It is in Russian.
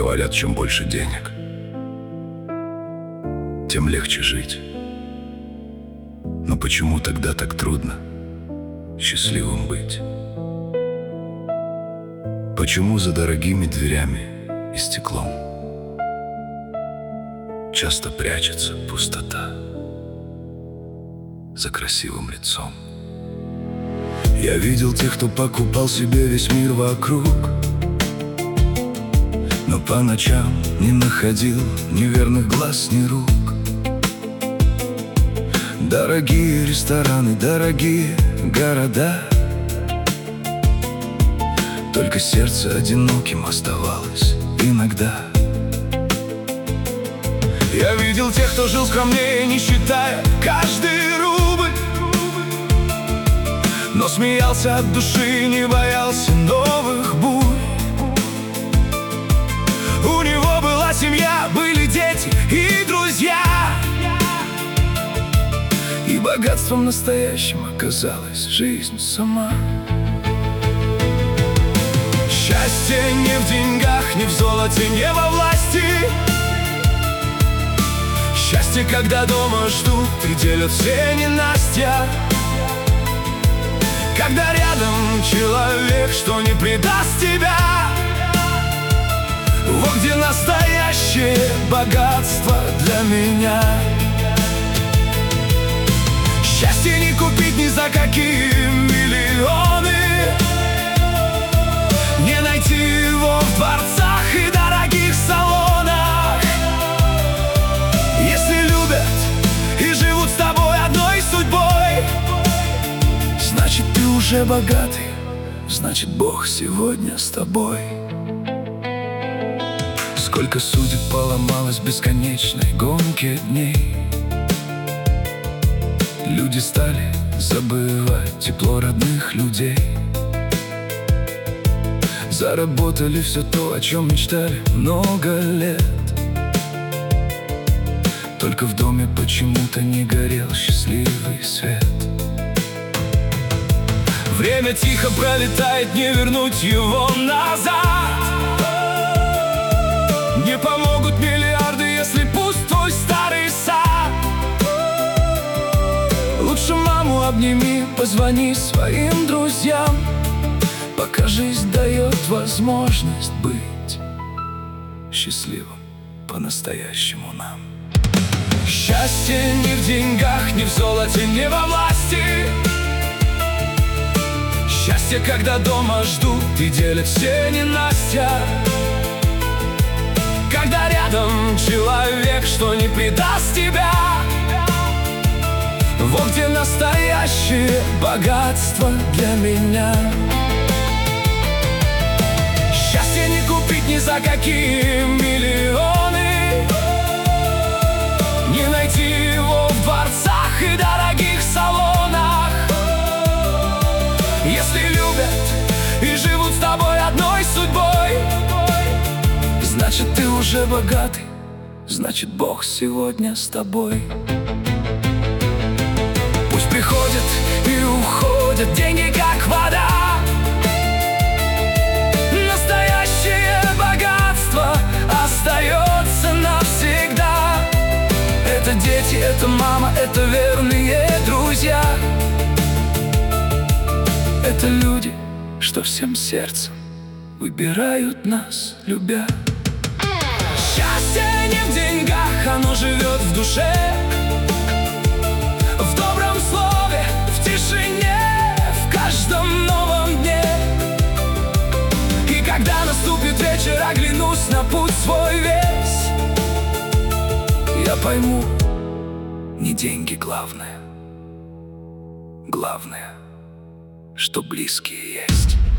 Говорят, чем больше денег, тем легче жить. Но почему тогда так трудно счастливым быть? Почему за дорогими дверями и стеклом часто прячется пустота за красивым лицом? Я видел тех, кто покупал себе весь мир вокруг, но по ночам не находил ни верных глаз, ни рук. Дорогие рестораны, дорогие города, только сердце одиноким оставалось иногда. Я видел тех, кто жил скромнее, не считая каждый рубль, но смеялся от души, не боялся новых бурь. У него была семья, были дети и друзья, и богатством настоящим оказалась жизнь сама. Счастье не в деньгах, не в золоте, не во власти. Счастье, когда дома ждут и делят все ненастья. Когда рядом человек, что не предаст тебя. Вот где настоящее богатство для меня. Счастье не купить ни за какие миллионы, не найти его в дворцах и дорогих салонах. Если любят и живут с тобой одной судьбой, значит, ты уже богатый, значит, Бог сегодня с тобой. Сколько судеб поломалось в бесконечной гонке дней. Люди стали забывать тепло родных людей. Заработали все то, о чем мечтали много лет. Только в доме почему-то не горел счастливый свет. Время тихо пролетает, не вернуть его назад. Не помогут миллиарды, если пуст твой старый сад. Лучше маму обними, позвони своим друзьям, пока жизнь дает возможность быть счастливым по-настоящему нам. Счастье не в деньгах, не в золоте, не во власти. Счастье, когда дома ждут и делят все ненастья. Когда рядом человек, что не предаст тебя. Вот где настоящее богатство для меня. Счастье не купить ни за какие миллионы, не найти его в дворцах и дорогих салонах. Если любят и живут с тобой одной судьбой, значит, ты уже богатый, значит, Бог сегодня с тобой. Пусть приходят и уходят деньги, как вода. Настоящее богатство остается навсегда. Это дети, это мама, это верные друзья. Это люди, что всем сердцем выбирают нас, любя. Счастье не в деньгах, оно живет в душе, в добром слове, в тишине, в каждом новом дне. И когда наступит вечер, оглянусь на путь свой весь, я пойму, не деньги главное, главное, что близкие есть.